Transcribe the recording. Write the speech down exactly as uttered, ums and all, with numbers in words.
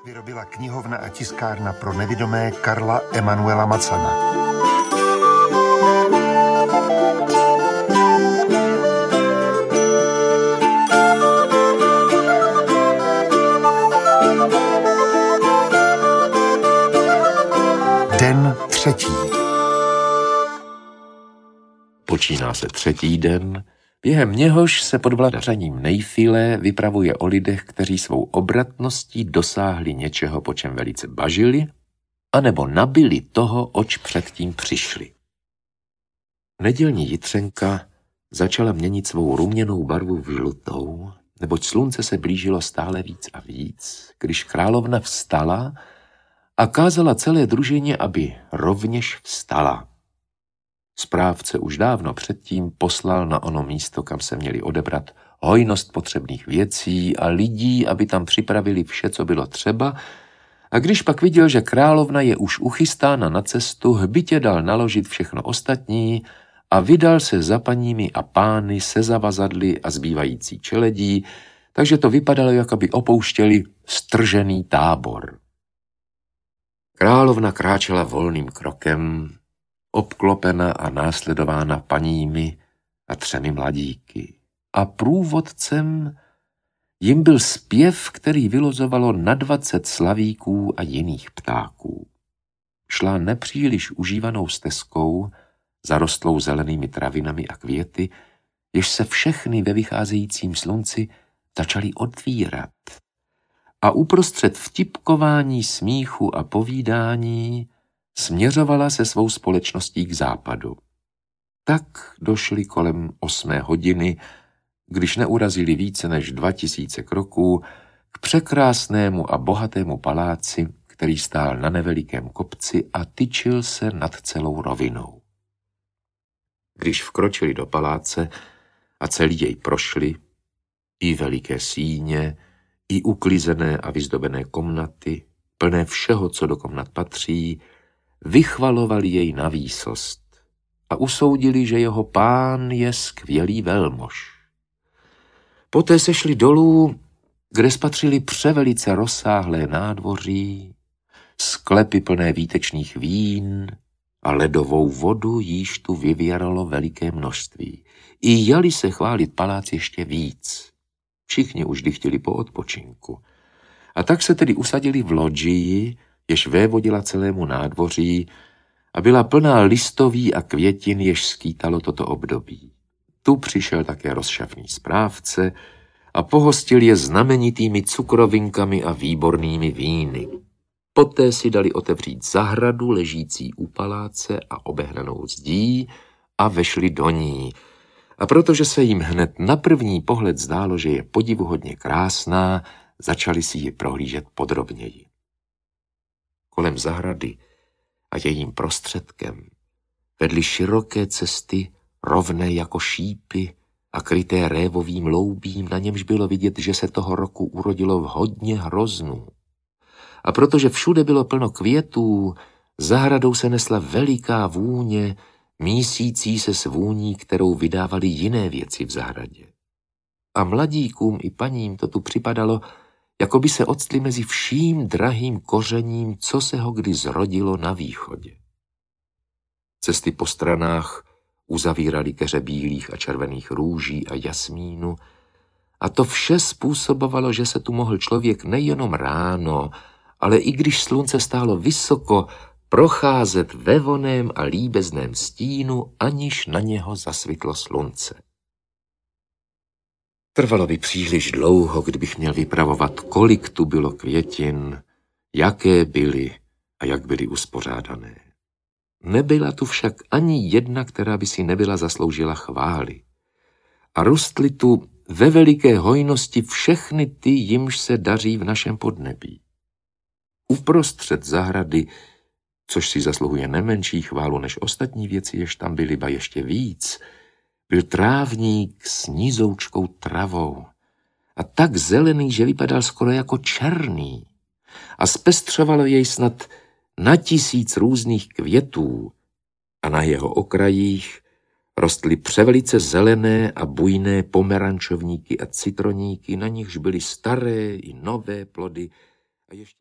vyrobila knihovna a tiskárna pro nevidomé Karla Emanuela Macana. Den třetí. Počíná se třetí den, během něhož se pod vladařením Nejfile vypravuje o lidech, kteří svou obratností dosáhli něčeho, po čem velice bažili, anebo nabili toho, oč předtím přišli. Nedělní Jitřenka začala měnit svou ruměnou barvu v žlutou, neboť slunce se blížilo stále víc a víc, když královna vstala a kázala celé družině, aby rovněž vstala. Správce už dávno předtím poslal na ono místo, kam se měli odebrat hojnost potřebných věcí a lidí, aby tam připravili vše, co bylo třeba, a když pak viděl, že královna je už uchystána na cestu, hbitě dal naložit všechno ostatní a vydal se za paními a pány se zavazadly a zbývající čeledí, takže to vypadalo, jako by opouštěli stržený tábor. Královna kráčela volným krokem, obklopena a následována paními a třemi mladíky. A průvodcem jim byl zpěv, který vylozovalo na dvacet slavíků a jiných ptáků. Šla nepříliš užívanou stezkou, zarostlou zelenými travinami a květy, jež se všechny ve vycházejícím slunci začaly otvírat. A uprostřed vtipkování, smíchu a povídání směřovala se svou společností k západu. Tak došli kolem osmé hodiny, když neurazili více než dva tisíce kroků, k překrásnému a bohatému paláci, který stál na nevelikém kopci a tyčil se nad celou rovinou. Když vkročili do paláce a celý jej prošli, i veliké síně, i uklizené a vyzdobené komnaty, plné všeho, co do komnat patří, vychvalovali jej na výsost a usoudili, že jeho pán je skvělý velmož. Poté se šli dolů, kde spatřili převelice rozsáhlé nádvoří, sklepy plné výtečných vín a ledovou vodu, jíž tu vyvěralo veliké množství. I jali se chválit palác ještě víc. Všichni už dychtili po odpočinku. A tak se tedy usadili v lodžii, jež vévodila celému nádvoří a byla plná listoví a květin, jež skýtalo toto období. Tu přišel také rozšafný správce a pohostil je znamenitými cukrovinkami a výbornými víny. Poté si dali otevřít zahradu ležící u paláce a obehnanou zdí a vešli do ní. A protože se jim hned na první pohled zdálo, že je podivuhodně krásná, začali si ji prohlížet podrobněji. Kolem zahrady a jejím prostředkem vedly široké cesty, rovné jako šípy a kryté révovým loubím, na němž bylo vidět, že se toho roku urodilo hodně hroznů. A protože všude bylo plno květů, zahradou se nesla veliká vůně, mísící se s vůní, kterou vydávali jiné věci v zahradě. A mladíkům i paním to tu připadalo, jako by se octli mezi vším drahým kořením, co se ho kdy zrodilo na východě. Cesty po stranách uzavíraly keře bílých a červených růží a jasmínu, a to vše způsobovalo, že se tu mohl člověk nejenom ráno, ale i když slunce stálo vysoko, procházet ve voném a líbezném stínu, aniž na něho zasvitlo slunce. Trvalo by příliš dlouho, kdybych měl vypravovat, kolik tu bylo květin, jaké byly a jak byly uspořádané. Nebyla tu však ani jedna, která by si nebyla zasloužila chvály. A rostly tu ve veliké hojnosti všechny ty, jimž se daří v našem podnebí. Uprostřed zahrady, což si zasluhuje nemenší chválu než ostatní věci, jež tam byly, ba ještě víc, byl trávník s nízoučkou travou a tak zelený, že vypadal skoro jako černý a zpestřovalo jej snad na tisíc různých květů a na jeho okrajích rostly převelice zelené a bujné pomerančovníky a citroníky, na nichž byly staré i nové plody a ještě